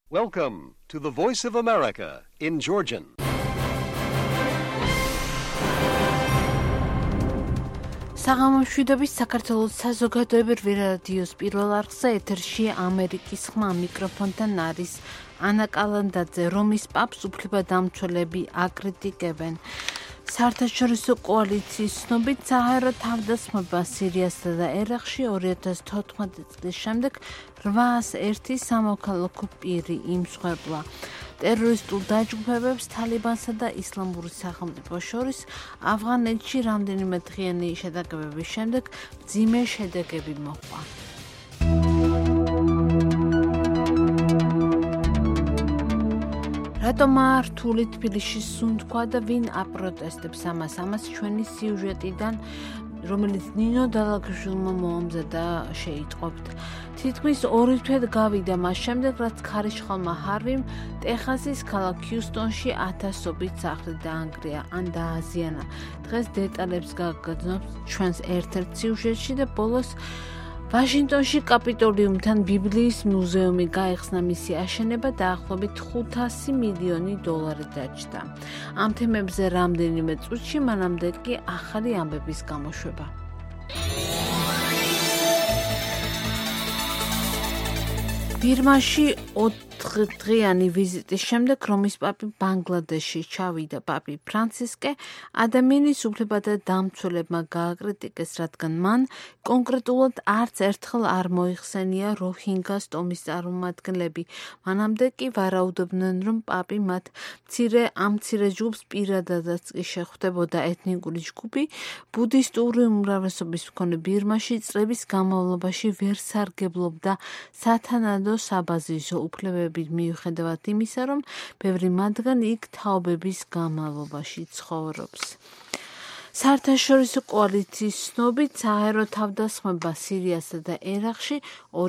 Welcome to the Voice of America in Georgian. საღამომშვიდობის საქართველოს საზოგადოებრივი რადიოს პირველ არხზე ეთერში ამერიკის ხმა მიკროფონთან არის ანა კალანდაძე, რომის პაპს უფლებადამცველები აკრიტიკებენ. საერთაშორისო კოალიციის ცნობით საჰაერო თავდასხმება სირიასა და ერაყში 2014 წლის შემდეგ 801 სამოქალაქო პირი იმსხვერპლა. ტერორისტულ დაჯგუფებებს თალიბანსა და ისლამური სახელმწიფოს შორის ავღანეთში რამდენიმე დღიანი შეტაკებების შემდეგ მძიმე შედეგები მოჰყვა. რატომ რთული თბილისში სუნთქვა და ვინ აპროტესტებს ამას ჩვენი სიუჟეტიდან, რომელიც ნინო დალაგაშვილმა მოამზადა შეიტყობთ. თითქმის 2 თვე გავიდა მას შემდეგ, რაც ქარიშხალმა ჰარვიმ ტეხასის ქალაქ ჰიუსტონში 1000-ობით სახლი დაანგრია ან დააზიანა. დღეს დეტალებს გაგრძნობთ ჩვენს ერთ-ერთ სიუჟეტში და ბოლოს ვაშინგტონში კაპიტოლიუმთან ბიბლიის მუზეუმი გაიხსნა, მისი აშენება დაახლოებით $500 მილიონი დაჯდა. ამ თემებზე რამდენიმე წუთში, მანამდე კი ახალი ამბების გამოშვება. ბირმაში 4 დღიანი ვიზიტის შემდეგ, რომის პაპი ბანგლადეშში ჩავიდა. პაპი ფრანცისკე ადამიანის უფლებათა დამცველებმა გააკრიტიკეს, რადგან მან კონკრეტულად არც ერთხელ არ მოიხსენია როჰინგას ტომის წარმომადგენლები. მანამდე კი ვარაუდობდნენ, რომ პაპი მათ მცირე ჯგუფს პირადადაც კი შეხვდებოდა. ეთნიკური ჯგუფი ბუდისტური უმრავლესობის მქონე ბირმაში წლების განმავლობაში ვერ სარგებლობდა სათანადო საბაზისო უფლებებით, მიუხედავად იმისა, რომ ბევრი მათგანი იქ თაობების განმავლობაში ცხოვრობს. საერთაშორისო კოალიციის ცნობით საჰაერო თავდასხმება სირიასა და ერაყში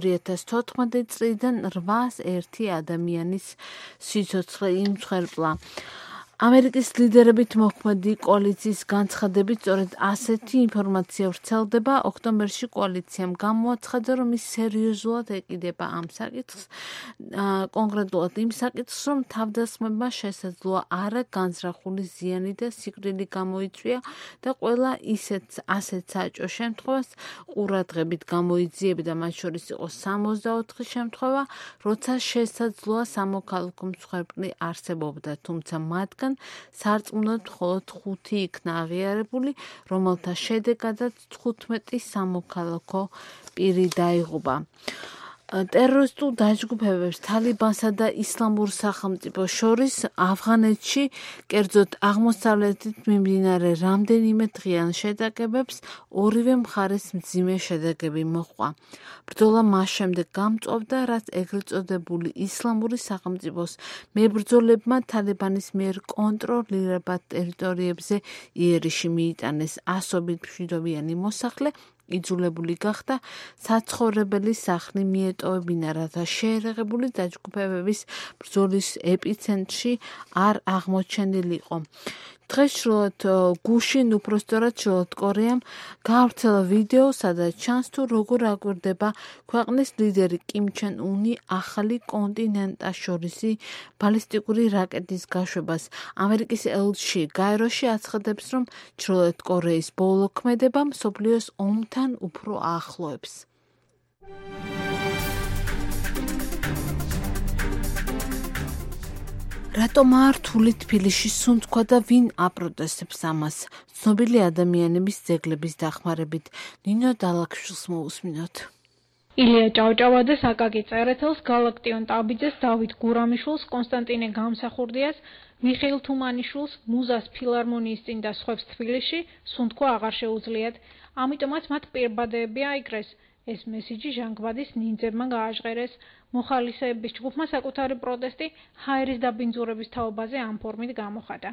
2014 წლიდან 801 ადამიანის სიცოცხლე იმსხვერპლა. ამერიკის ლიდერებით მოქმედი კოალიციის განცხადებით სწორედ ასეთი ინფორმაცია ვრცელდება. ოქტომბერში კოალიციამ გამოაცხადა, რომ ის სერიოზულად ეკიდება ამ საკითხს, კონკრეტულად იმ საკითხს, რომ თავდასხმება შესაძლოა არა განზრახული ზიანი და სიკვდილი გამოიწვია და ყველა ასეთ საჭო შემთხვევას ყურადღებით გამოიძიებდა. მათ შორის იყო 64 შემთხვევა, როცა შესაძლოა სამოქალაქო მსხვერპლი არსებობდა, თუმცა მათგან სარწმუნოდ მხოლოდ 5 იქნა აღიარებული, რომელთა შედეგადაც 15 სამოქალაქო პირი დაიღუპა. ტერორისტულ დაჯგუფებებს თალიბანსა და ისლამურ სახელმწიფოს შორის ავღანეთში, კერძოდ აღმოსავლეთით მიმდინარე რამდენიმე დღიან შეტაკებებს ორივე მხარეს მძიმე შედეგები მოჰყვა. ბრძოლა მას შემდეგ გამწვავდა, რაც ეგრეთ წოდებული ისლამური სახელმწიფოს მებრძოლებმა თალიბანის მიერ კონტროლირებად ტერიტორიებზე იერიში მიიტანეს. ასობით მშვიდობიანი მოსახლე იძულებული გახდა საცხოვრებელი სახლი მიეტოვებინა, რათა შეერაღებული დაჯგუფებების ბრძოლის ეპიცენტრში არ აღმოჩენილიყო. დღეს ჩრდილოეთ გუშინ, უпростоრად ჩრდილოეთ კორეამ გაავრცელა ვიდეო, სადაც ჩანს თუ როგორ აკვირდება ქვეყნის ლიდერი კიმ ჩენ უნი ახალი კონტინენტაშორისი ბალისტიკური რაკეტის გაშვებას. ამერიკის ელჩი გაეროში აცხადებს, რომ ჩრდილოეთ კორეის ბოლო ქმედება მსოფლიოს ომთან უფრო ახლოებს. რატომ რთული თბილისში სუნთქვა და ვინ აპროტესტებს ამას? ცნობილი ადამიანების ძეგლების დახმარებით. ნინო დალაგაშვილს მოусმინოთ. ილია ჭავჭავაძეს, აკაკი წერეთელს, გალაქტიონ ტაბიძეს, დავით გურამიშვილს, კონსტანტინე გამსახურდიას, მიხეილ თუმანიშვილს, მუზას ფილარმონიის წინ და სხვებს თბილისში სუნთქვა აღარ შეუძლიათ. ამიტომაც მათ პირბადეები აიგრეს. ეს მესიჯი ჟანგბადის ნინძებმა გააჟღერეს. მოხალისეების ჯგუფმა საკუთარი პროტესტი ჰაერის დაბინძურების თაობაზე ამ ფორმით გამოხატა.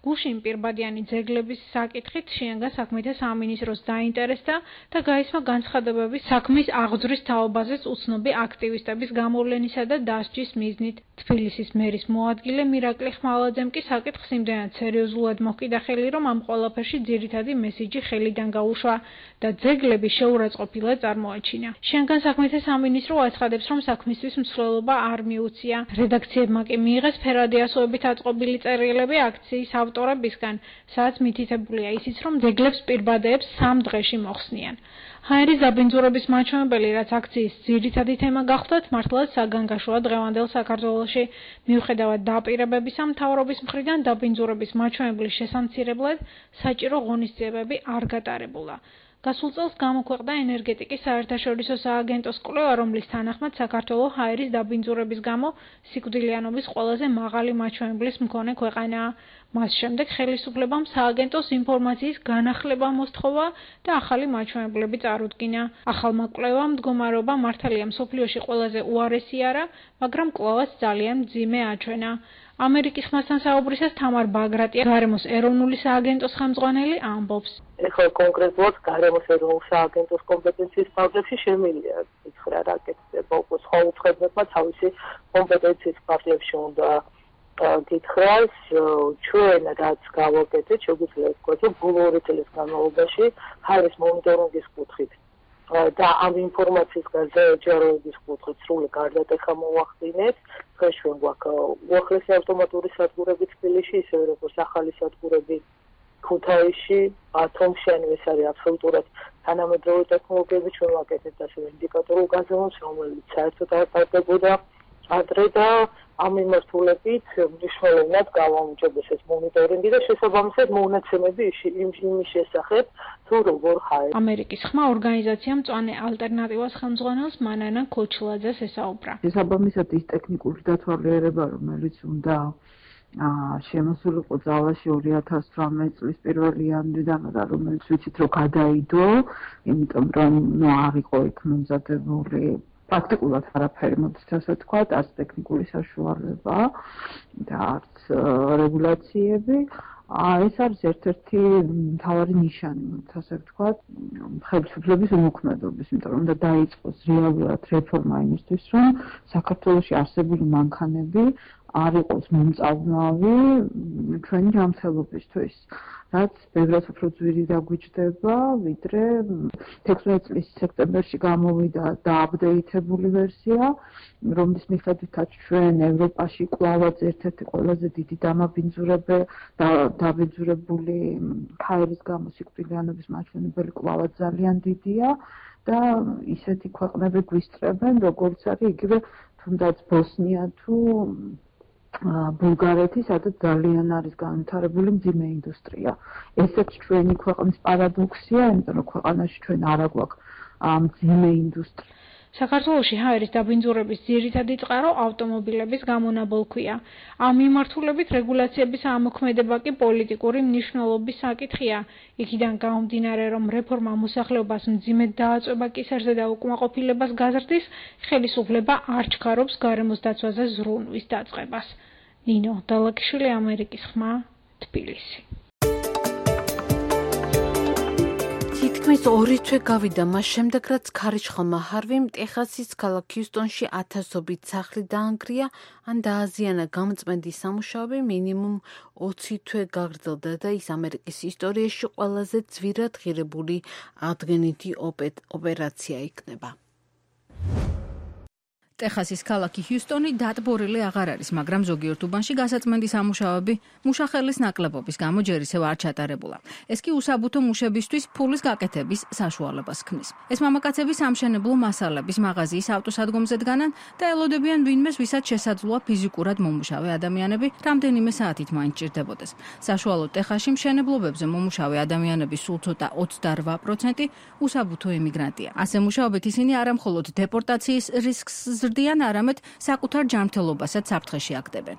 გუშინ პირბადიანი ძეგლების საკითხით შინაგან საქმეთა სამინისტროს დაინტერესდა და გაისმა განცხადებები საქმის აღძვრის თაობაზეც უცნობი აქტივისტების გამოვლენისა და დასჯის მიზნით. თბილისის მერის მოადგილე მირაკლი ხმალაძემ კი საკითხს იმდენად სერიოზულად მოჰკიდა ხელი, რომ ამ ყველაფერში ძირითადი მესიჯი ხელიდან გაუშვა და ძეგლები შეურაცხყოფილად წარმოაჩინა. შინაგან საქმეთა სამინისტრო აცხადებს, რომ საქმისთვის მსვლელობა არ მიუწია. რედაქციებმა კი მიიღეს ფერადი ასოებით აწყობილი წერილები აქციის ავტორებისგან, სადაც მითითებულია ისიც, რომ ძეგლებს პირბადეებს 3 დღეში მოხსნიან. ჰაერის დაბინძურების მაჩვენებელი, რაც აქციის ძირითადი თემა გახლდათ, მართლაც საგანგაშოა დღევანდელ საქართველოში. მიუხედავად დაპირებებისა, მთავრობის მხრიდან დაბინძურების მაჩვენებლის შესამცირებლად საჭირო ღონისძიებები არ გატარებულა. გასულ წელს გამოქვეყნდა ენერგეტიკის საერთაშორისო სააგენტოს კვლევა, რომლის თანახმად საქართველო ჰაერის დაბინძურების გამო სიკვდილიანობის ყველაზე მაღალი მაჩვენებლის მქონე ქვეყანაა. მას შემდეგ ხელისუფლებამ სააგენტოს ინფორმაციის განახლება მოსთხოვა და ახალი მაჩვენებლები წარუდგინა. ახალმა კვლევამ მდგომარეობა მართალია მსოფლიოში ყველაზე უარესი არა, მაგრამ კვლავაც ძალიან მძიმე აჩვენა. ამერიკის ხმასთან საუბრისას თამარ ბაგრატია, გარემოს ეროვნული სააგენტოს ხელმძღვანელი, ამბობს. ეხლა კონკრეტულად გარემოს ეროვნული სააგენტოს კომპეტენციის ფარგლებში შემილია ცხრა რაკეტება, უკვე სხვა უცხოელებმა თავისი კომპეტენციის ფარგლებში უნდა გითხრას, ჩვენ რაც გავაკეთეთ, შეგვიძლია ვთქვათ, რომ ბოლო 2 წლის განმავლობაში ჰაერის მონიტორინგის კუთხით და ამ ინფორმაციის გაზრდების კუთხით სრული გარდატეხა მოვახდინეთ. დღეს ჩვენ გვაქვს უახლესი ავტომატური სადგურები თბილისში, ისევე როგორც ახალი სადგურები ქუთაისში, ათომში, ანუ ეს არის აბსოლუტურად თანამედროვე ტექნოლოგიები. ჩვენ ვაკეთებთ ასევე ინდიკატორულ გაზომვას, რომელიც საერთოდ არ ტარდებოდა ადრე და ამ მიმართულებით მნიშვნელოვნად გავაუმჯობესეთ მონიტორინგი და შესაბამისად მონაცემები იმის შესახებ, თუ როგორ ჰაერი. ამერიკის ხმა ორგანიზაციამ მწვანე ალტერნატივას ხელმძღვანელს მანანა ქოჩლაძეს ესაუბრა. შესაბამისად ის ტექნიკური დათვალიერება, რომელიც უნდა შემოსულიყო ძალაში 2018 წლის 1 იანვრიდან და რომელიც ვიცით რომ გადაიდო, იმიტომ რომ არ იყო იქ მომზადებული პრაქტიკულად არაფერი, მოდი ასე ვთქვათ, არც ტექნიკური საშუალება და არც რეგულაციები. ეს არის ერთ-ერთი მთავარი ნიშანი, მოდი ასე ვთქვათ, ხელისუფლების უმოქმედობის, იმიტომ რომ უნდა დაიწყოს რეალურად რეფორმა იმისთვის, რომ საქართველოში არსებული მანქანები არ იყოს მომწამლავი ჩვენი ჯანმრთელობისთვის, რაც ბევრად უფრო ძვირი დაგვიჯდება, ვიდრე 16 წლის სექტემბერში გამოვიდა დააპდეიტებული ვერსია, რომლის მიხედვითაც ჩვენ ევროპაში კვლავაც ერთ-ერთი ყველაზე დიდი დაბინძურებული ჰაერის გამო სიკვდილიანობის მაჩვენებელი კვლავაც ძალიან დიდია და ისეთი ქვეყნები გვისწრებენ, როგორც არის იგივე თუნდაც ბოსნია თუ ბულგარეთი, სადაც ძალიან არის განვითარებული მძიმე ინდუსტრია. ესეც ჩვენი ქვეყნის პარადოქსია, იმიტომ რომ ქვეყანაში ჩვენ არ აგვაქვს მძიმე ინდუსტრია. საქართველოში ჰაერის დაბინძურების ძირითადი წყარო ავტომობილების გამონაბოლქვია. ამ მიმართულებით რეგულაციების ამოქმედება კი პოლიტიკური მნიშვნელობის საკითხია. იქიდან გამომდინარე, რომ რეფორმა მოსახლეობას მძიმედ დააწვება კისერზე და უკმაყოფილებას გაზრდის, ხელისუფლება არ ჩქარობს გარემოს დაცვაზე ზრუნვის დაწყებას. ნინო დალაკიშვილი, ამერიკის ხმა, თბილისი. თითქმის 2 თვე გავიდა მას შემდეგ, რაც ქარიშხალმა ჰარვიმ ტეხასის ქალაქ ჰიუსტონში ათასობით სახლი დაანგრია ან დააზიანა გამწმენდი სამუშაოები მინიმუმ 20 თვე გაგრძელდა და ის ამერიკის ისტორიაში ყველაზე ძვირად ღირებული ადგენითი ოპერაცია იქნება. ტეხასის ქალაქი ჰიუსტონი დატბორილი აღარ არის, მაგრამ ზოგიერთ უბანში გასაწმენდი სამუშაოები მუშახელის ნაკლებობის გამო ჯერ ისევ არ ჩატარებულა. ეს კი უსაბუთო მუშებისთვის ფულის გაკეთების საშუალებას ქმნის. ეს მამაკაცები სამშენებლო მასალების მაღაზიის ავტოსადგომზე დგანან და ელოდებიან ვინმეს, ვისაც შესაძლოა ფიზიკურად მომუშავე ადამიანები რამდენიმე საათით მაინც ჭირდებოდეს. საშუალო ტეხასში მშენებლობებზე მომუშავე ადამიანების სულ ცოტა 28% უსაბუთო იმიგრანტია. ასე მუშაობით ისინი არა მხოლოდ დეპორტაციის რისკს ზრდიან, არამედ საკუთარ ჯანმრთელობასაც საფრთხეში აგდებენ.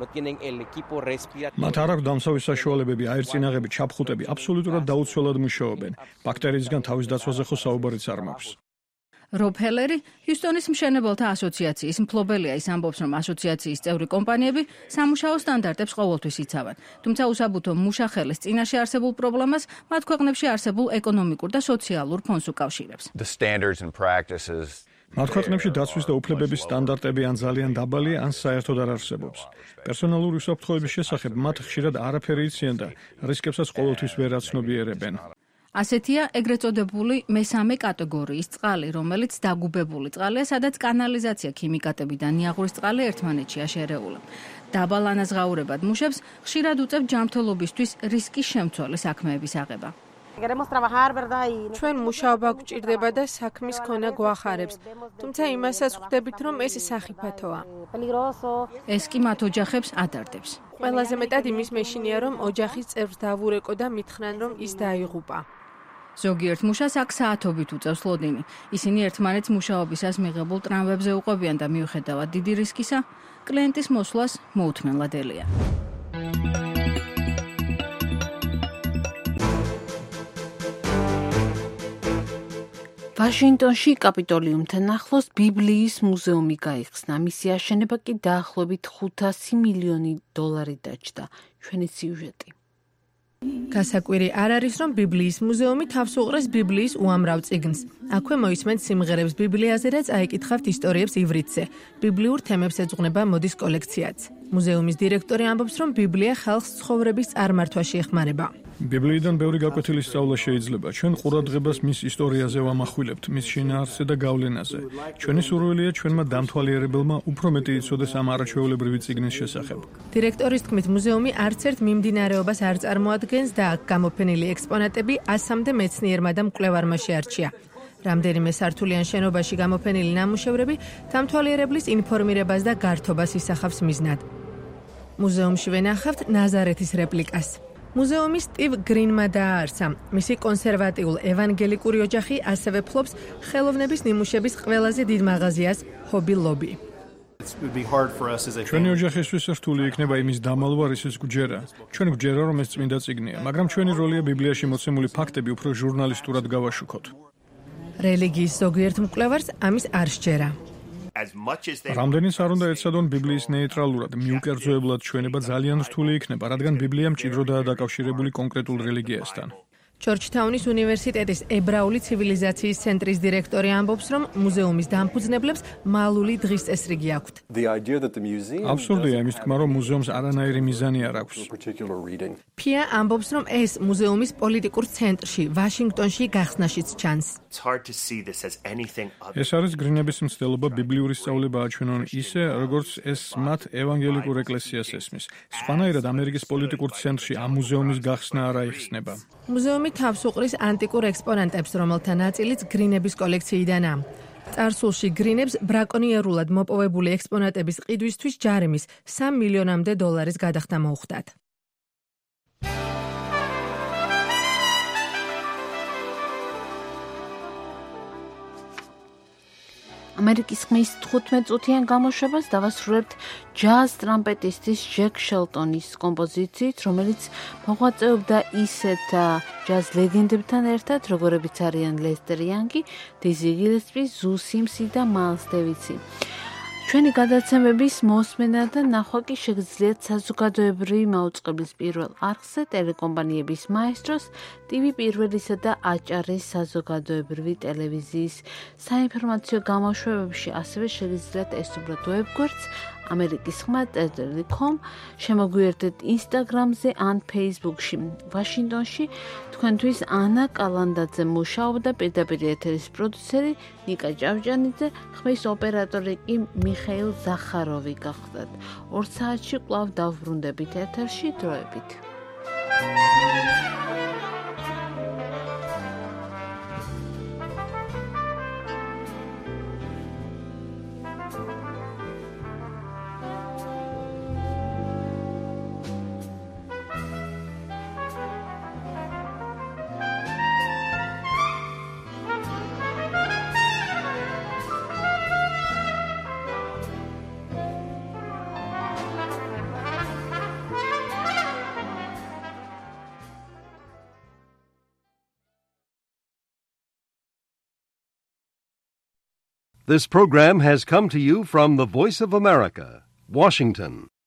მათ არ აქვს დამცავი საშუალებები, აერწინაღები, ჩაფხუტები აბსოლუტურად დაუცველად მუშაობენ. ბაქტერიისგან თავის დაცვაზე ხო საუბარიც არ მაქვს. რობ ჰელერი, ჰიუსტონის მშენებელთა ასოციაციის მფლობელია, ის ამბობს, რომ ასოციაციის წევრი კომპანიები სამუშაო სტანდარტებს ყოველთვის იცავენ. თუმცა უსაბუთო მუშახელის წინაშე არსებულ პრობლემას მათ ქვეყნებში არსებულ ეკონომიკურ და სოციალურ ფონს უკავშირებს. მათ ქვეყნებში დაცვის და უფლებების სტანდარტები ან ძალიან დაბალი, ან საერთოდ არ არსებობს. პერსონალური უსაფრთხოების შესახებ მათ ხშირად არაფერი იციან და რისკებსაც ყოველთვის ვერ აცნობიერებენ. ასეთია ეგრეთ წოდებული მესამე კატეგორიის წყალი, რომელიც დაგუბებული წყალია, სადაც კანალიზაცია, ქიმიკატები და ნიაღურის წყალი ერთმანეთშია შერეული. დაბალ ანაზღაურებად მუშებს ხშირად უწევთ ჯანმრთელობისთვის რისკის შემცველი საქმეების აღება. ჩვენ მუშაობა გვჭირდება და საქმის ქონა გვახარებს, თუმცა იმასაც ხვდებით, რომ ეს სახიფათოა. ეს კი მათ ოჯახებს ადარდებს. ყველაზე მეტად იმის მეშინია, რომ ოჯახის წევრს დავურეკო და მითხრან, რომ ის დაიღუპა. ზოგიერთ მუშას აქ საათობით უწევს ლოდინი. ისინი ერთმანეთს მუშაობისას მიღებულ ტრამვებზე უყვებიან და მიუხედავად დიდი რისკისა, კლიენტის მოსვლას მოუთმენლადელია. ვაშინგტონში კაპიტოლიუმთან ახლოს ბიბლიის მუზეუმი გაიხსნა. მისი აშენება კი დაახლოებით $500 მილიონი დაჯდა. ჩვენი სიუჟეტი. გასაკვირი არ არის, რომ ბიბლიის მუზეუმი თავს უყრეს ბიბლიის უამრავ წიგნს. აქვე მოისმენთ სიმღერებს ბიბლიაზე და წაიკითხავთ ისტორიებს ივრითზე. ბიბლიურ თემებს ეძღვნება მოდის კოლექციაც. მუზეუმის დირექტორი ამბობს, რომ ბიბლია ხალხს ცხოვრების წარმართვაში ეხმარება. ბიბლიიდან ბევრი გაკვეთილი სწავლა შეიძლება. ჩვენ ყურადღებას მის ისტორიაზე ვამახვილებთ, მის შინაარსზე და გავლენაზე. ჩვენი სურვილია ჩვენმა დამთვალიერებელმა უფრო მეტი იცოდეს ამ არაჩვეულებრივი წიგნის შესახებ. დირექტორის თქმით, მუზეუმი არც ერთ მიმდინარეობას არ წარმოადგენს და აქ გამოფენილი ექსპონატები 100-მდე მეცნიერმა და მკვლევარმა შეარჩია. რამდენიმე სართულიან შენობაში გამოფენილი ნამუშევრები დამთვალიერებლის ინფორმირებას და გართობას ისახავს მიზნად. მუზეუმში ვენახავთ ნაზარეთის რეპლიკას. მუზეუმის სტივ გრინმა დააარსა. მისი კონსერვატიულ ევანგელიკური ოჯახი ასევე ფლობს ხელოვნების ნიმუშების ყველაზე დიდ მაღაზიას ჰობი ლობი. ჩვენი ოჯახისთვის რთული იქნება იმის დამალვა, რისიც გვჯერა. ჩვენ გვჯერა, რომ ეს წმინდა წიგნია, მაგრამ ჩვენი როლია ბიბლიაში მოცემული ფაქტები უფრო ჟურნალისტურად გავაშუქოთ. რელიგიის ზოგიერთ მკვლევარს ამის არ სჯერა. რამდენიც არ უნდა ეცადონ ბიბლიის ნეიტრალურად, მიუკერძოებლად ჩვენება ძალიან რთული იქნება, რადგან ბიბლია მჭიდროდაა დაკავშირებული კონკრეტულ რელიგიასთან. ჯორჯთაუნის უნივერსიტეტის ებრაული ცივილიზაციის ცენტრის დირექტორი ამბობს, რომ მუზეუმის დამფუძნებლებს მალული დღის წესრიგი აქვთ. აბსურდია იმის თქმა, რომ მუზეუმს არანაირი მიზანი არ აქვს. ფია ამბობს, რომ ეს მუზეუმის პოლიტიკურ ცენტრში, ვაშინგტონში გახსნაშიც ჩანს. ეს არის გრინების მცდელობა ბიბლიური სწავლება აჩვენონ ისე, როგორც ეს მათ ევანგელიკურ ეკლესიას ესმის. სხვანაირად ამერიკის პოლიტიკურ ცენტრში ამ მუზეუმის გახსნა არ აიხსნება. მუზეუმი თავს უყრის ანტიკურ ექსპონატებს, რომელთა ნაწილიც გრინების კოლექციიდანაა. წარსულში გრინებს ბრაკონიერულად მოპოვებული ექსპონატების ყიდვისთვის ჯარიმის $3 მილიონამდე გადახდა მოუხდათ. ამერიკის ხმის 15 წუთიან გამოშვებას დავასრულებთ ჯაზ ტრამპეტისტის ჯეკ შელტონის კომპოზიციით, რომელიც მოღვაწეობდა ისეთ ჯაზ ლეგენდებთან ერთად, როგორებიც არიან ლესტერ იანგი, დიზი გილესპი, ზუ სიმსი და მაილს დევისი. ჩვენი გადაცემების მოსმენა და ნახვა კი შეგიძლიათ საზოგადოებრივი მაუწყებლის პირველ არხზე, ტელეკომპანიების მაესტროს, TV პირველისა და აჭარის საზოგადოებრივი ტელევიზიის საინფორმაციო გამოშვებებში, ასევე შეგიძლიათ ესურვათ ვებგვერდს ამერიკის ხმა.com, შემოგვიერთეთ Instagram-ზე ან Facebook-ში. ვაშინგტონში თქვენთვის ანა კალანდაძე მუშაობდა, პირდაპირ ეთერის პროდიუსერი ნიკა ჭავჭანიძე, ხმის ოპერატორი კი მიხეილ ზახაროვი გახლდათ. 2 საათში კვლავ დავბრუნდებით ეთერში დროებით. This program has come to you from the Voice of America, Washington.